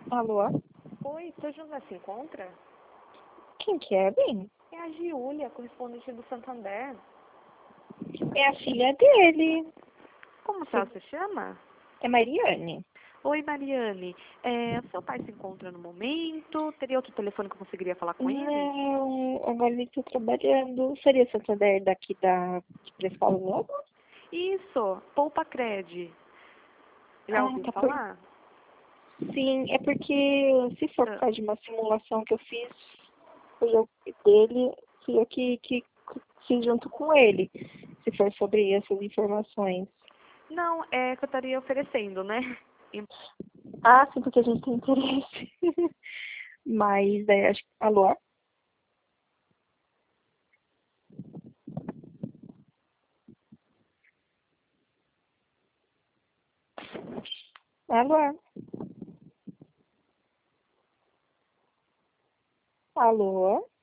Alô? Oi, seu José se encontra? Quem que é, bem? É a Giulia, correspondente do Santander. É a filha dele. Como que ela se chama? É Mariane. Oi, Mariane. Seu pai se encontra no momento? Teria outro telefone que eu conseguiria falar com ele? Não, agora ele tá trabalhando. Seria Santander daqui da Escola Nova? Isso, Poupa Cred. Já Ah, ouviu tá por... falar? Sim, é porque se for por Ah, causa de uma simulação que eu fiz, fui eu dele, fui eu que fiz junto com ele. Se for sobre essas informações. Não, é que eu estaria oferecendo, né? Ah, sim, porque a gente tem interesse. Mas, acho que... Alô? Alô? Alô?